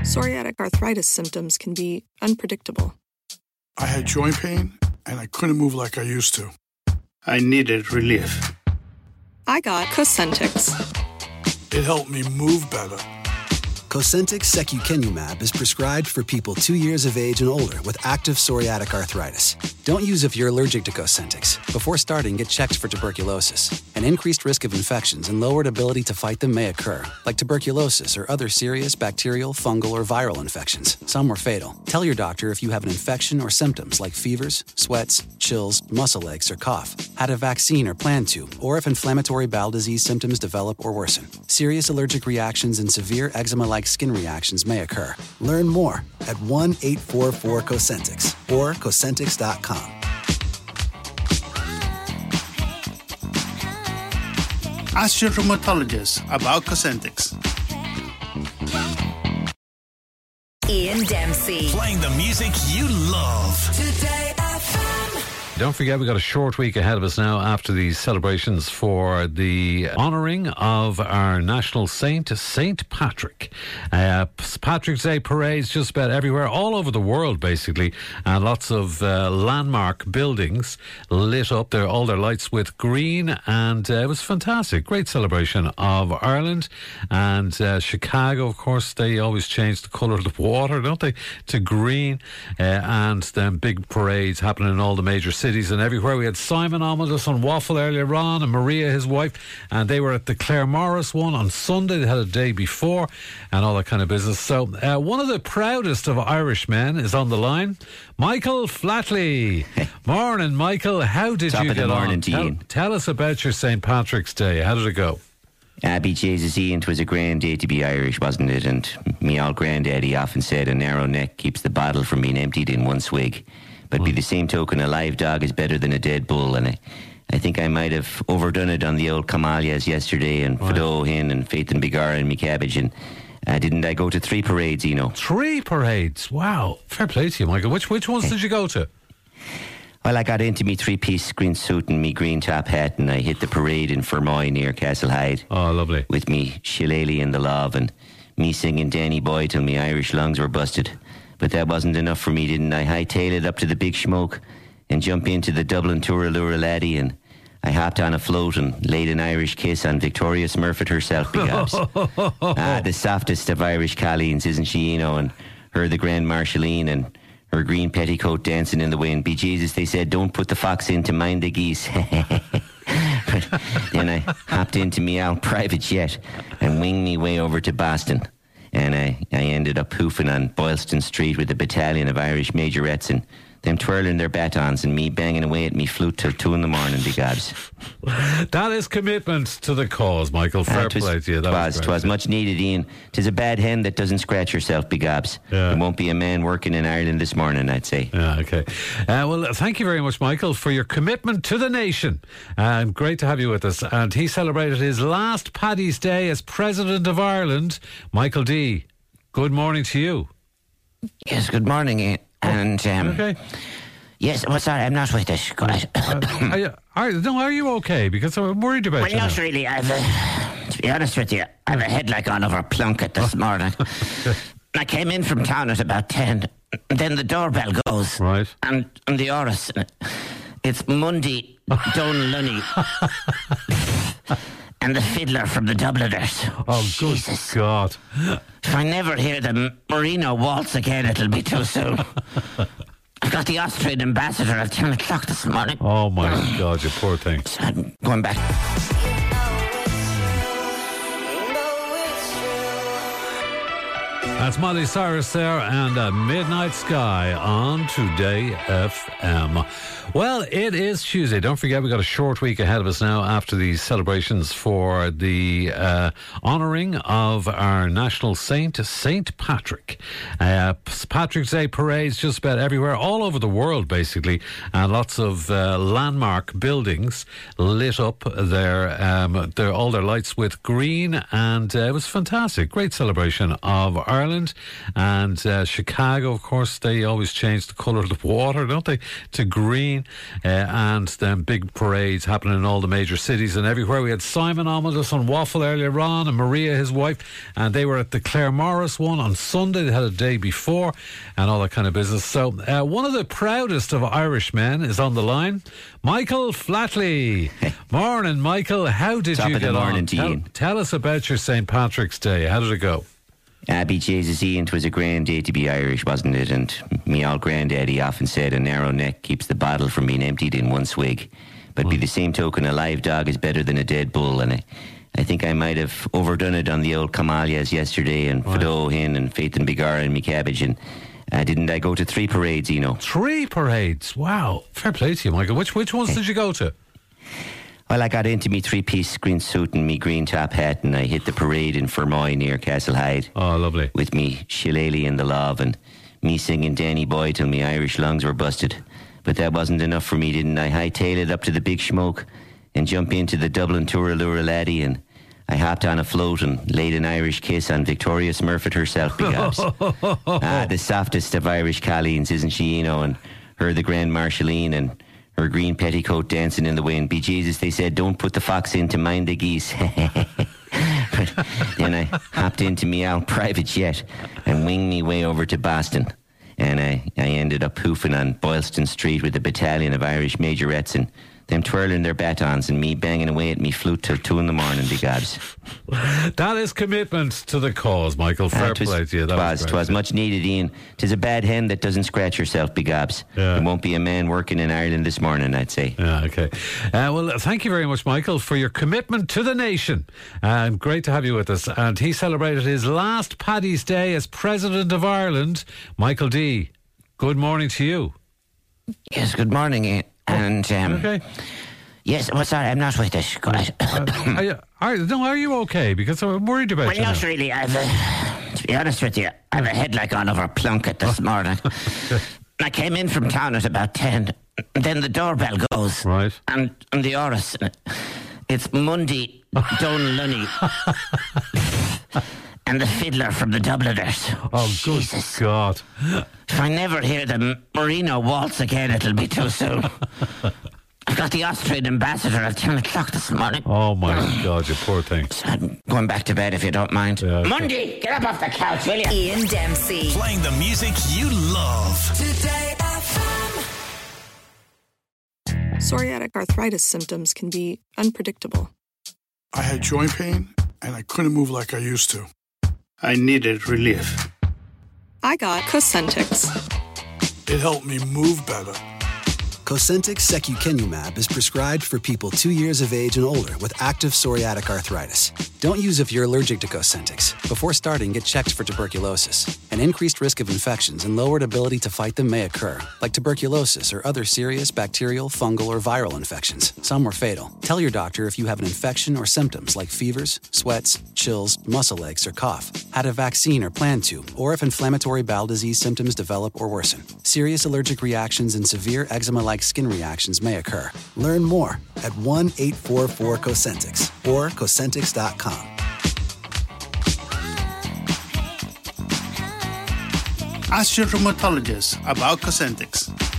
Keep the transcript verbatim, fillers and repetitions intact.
Psoriatic arthritis symptoms can be unpredictable. I had joint pain, and I couldn't move like I used to. I needed relief. I got Cosentyx. It helped me move better. Cosentyx secukinumab is prescribed for people two years of age and older with active psoriatic arthritis. Don't use if you're allergic to Cosentyx. Before starting, get checked for tuberculosis. An increased risk of infections and lowered ability to fight them may occur, like tuberculosis or other serious bacterial, fungal, or viral infections. Some were fatal. Tell your doctor if you have an infection or symptoms like fevers, sweats, chills, muscle aches, or cough, had a vaccine or plan to, or if inflammatory bowel disease symptoms develop or worsen. Serious allergic reactions and severe eczema-like skin reactions may occur. Learn more at one eight four four Cosentyx or Cosentyx dot com. Ask your rheumatologist about Cosentyx. Ian Dempsey. Playing the music you love. Today F M. Don't forget, we've got a short week ahead of us now after the celebrations for the honouring of our national saint, Saint Patrick. Uh, Patrick's Day parades just about everywhere, all over the world, basically, and lots of uh, landmark buildings lit up, there, all their lights with green, and uh, it was fantastic. Great celebration of Ireland, and uh, Chicago, of course, they always change the colour of the water, don't they, to green, uh, and then big parades happening in all the major cities. cities and everywhere. We had Simon on with us on Waffle earlier on, and Maria, his wife, and they were at the Claire Morris one on Sunday. They had a day before and all that kind of business. So uh, one of the proudest of Irish men is on the line, Michael Flatley. Morning, Michael. How did Top you of get the morning on? to Tell, Ian. tell us about your Saint Patrick's Day. How did it go? Abby Jesus Ian, 'twas a grand day to be Irish, wasn't it? And me old granddaddy often said a narrow neck keeps the bottle from being emptied in one swig. But mm. by the same token, a live dog is better than a dead bull, and I, I think I might have overdone it on the old Camalias yesterday, and right. Fido Hin and Faith and Bigar and me cabbage, and uh, didn't I go to three parades, you know? Three parades? Wow. Fair play to you, Michael. Which which ones did you go to? Well, I got into me three-piece green suit and me green top hat, and I hit the parade in Fermoy near Castlehyde. Oh, lovely. With me shillelagh and the love, and me singing Danny Boy till me Irish lungs were busted. But that wasn't enough for me, didn't I? Hightail it up to the Big Smoke and jump into the Dublin Touralura Laddie, and I hopped on a float and laid an Irish kiss on Victoria Smurfett herself, begobs. Ah, the softest of Irish colleens, isn't she, you know, and her the Grand Marshalline and her green petticoat dancing in the wind. Be Jesus, they said, don't put the fox in to mind the geese. But then I hopped into me out private jet and winged me way over to Boston. And I, I ended up hoofing on Boylston Street with a battalion of Irish majorettes and them twirling their batons and me banging away at me flute till two in the morning, begobs. That is commitment to the cause, Michael. Fair uh, twas, play to you. That twas, was, twas much needed, Ian. 'Tis a bad hen that doesn't scratch herself, begobs. Yeah. There won't be a man working in Ireland this morning, I'd say. Yeah, okay. Uh, well, thank you very much, Michael, for your commitment to the nation. Uh, great to have you with us. And he celebrated his last Paddy's Day as President of Ireland. Michael D., good morning to you. Yes, good morning, Ian. And, um... Okay. Yes, well, sorry, I'm not with it. Go ahead. uh, are you, are, no, are you okay? Because I'm worried about well, you. Well, not now. really. I've, uh, to be honest with you, I have a head like Oliver Plunkett this morning. I came in from town at about ten. And then the doorbell goes. Right. And, and the Oris. It's Mundy Donlunny. And the fiddler from the Dubliners. Oh, Jesus. good God. If I never hear the Marino waltz again, it'll be too soon. I've got the Austrian ambassador at ten o'clock this morning. Oh, my God, you poor thing. So I'm going back. That's Miley Cyrus there and a Midnight Sky on Today F M. Well, it is Tuesday. Don't forget, we've got a short week ahead of us now after the celebrations for the uh, honouring of our national saint, Saint Patrick. Uh, Patrick's Day parades just about everywhere, all over the world, basically, and lots of uh, landmark buildings lit up their, um, their all their lights with green, and uh, it was fantastic. Great celebration of Ireland. Ireland. And uh, Chicago, of course, they always change the colour of the water, don't they, to green. Uh, and then big parades happening in all the major cities and everywhere. We had Simon on with us on Waffle earlier on, and Maria, his wife, and they were at the Claire Morris one on Sunday. They had a day before and all that kind of business. So uh, one of the proudest of Irish men is on the line, Michael Flatley. Morning, Michael. How did Top you of the get morning on? to Tell, Ian. tell us about your Saint Patrick's Day. How did it go? Abby Jesus Ian, 'twas a grand day to be Irish, wasn't it? And me old granddaddy often said a narrow neck keeps the bottle from being emptied in one swig. But by the same token, a live dog is better than a dead bull. And I, I think I might have overdone it on the old Camalias yesterday, and Right. Fido Hin and Faith and Bigara and me cabbage. And uh, didn't I go to three parades, you know? Three parades. Wow. Fair play to you, Michael. Which which ones did you go to? Well, I got into me three-piece green suit and me green top hat, and I hit the parade in Fermoy near Castle Hyde. Oh, lovely. With me shillelagh in the love and me singing Danny Boy till me Irish lungs were busted. But that wasn't enough for me, didn't I? Hightail it up to the big smoke and jump into the Dublin Touralura laddie, and I hopped on a float and laid an Irish kiss on Victoria Smurfett herself, begabs. Ah, the softest of Irish colleens, isn't she, you know, and her the Grand Marshalline and her green petticoat dancing in the wind. Be Jesus, they said, don't put the fox in to mind the geese. But then I hopped into me old private jet and winged me way over to Boston. And I, I ended up hoofing on Boylston Street with a battalion of Irish majorettes and them twirling their batons and me banging away at me flute till two in the morning, begabs. That is commitment to the cause, Michael. Fair Uh, 'twas- play to you. That Twas, was twas great. much needed, Ian. 'Tis a bad hen that doesn't scratch herself, begabs. Yeah. There won't be a man working in Ireland this morning, I'd say. Yeah, okay. Uh, well, thank you very much, Michael, for your commitment to the nation. And great to have you with us. And he celebrated his last Paddy's Day as President of Ireland. Michael D., good morning to you. Yes, good morning, Ian. And, um, Okay. yes, well, sorry, I'm not with it. Go ahead. Are you, are, no, are you okay? Because I'm worried about Well, you. not now. really. I've, uh, to be honest with you, I've a head like Oliver Plunkett this morning. I came in from town at about ten. Then the doorbell goes. Right. And, and the Oris. It's Mundy Don Lunny. And the fiddler from the Dubliners. Oh, Jesus. good God. If I never hear the Marino waltz again, it'll be too soon. I've got the Austrian ambassador at ten o'clock this morning. Oh, my God, you poor thing. I'm going back to bed if you don't mind. Yeah, okay. Mundy, get up off the couch, will you? Ian Dempsey. Playing the music you love. Today F M. Psoriatic arthritis symptoms can be unpredictable. I had joint pain, and I couldn't move like I used to. I needed relief. I got Cosentix. It helped me move better. Cosentix secukinumab is prescribed for people two years of age and older with active psoriatic arthritis. Don't use if you're allergic to Cosentix. Before starting, get checked for tuberculosis. An increased risk of infections and lowered ability to fight them may occur, like tuberculosis or other serious bacterial, fungal, or viral infections. Some were fatal. Tell your doctor if you have an infection or symptoms like fevers, sweats, chills, muscle aches, or cough, had a vaccine or plan to, or if inflammatory bowel disease symptoms develop or worsen. Serious allergic reactions and severe eczema-like skin reactions may occur. Learn more at one eight four four Cosentix or Cosentix dot com. Ask your rheumatologist about Cosentix.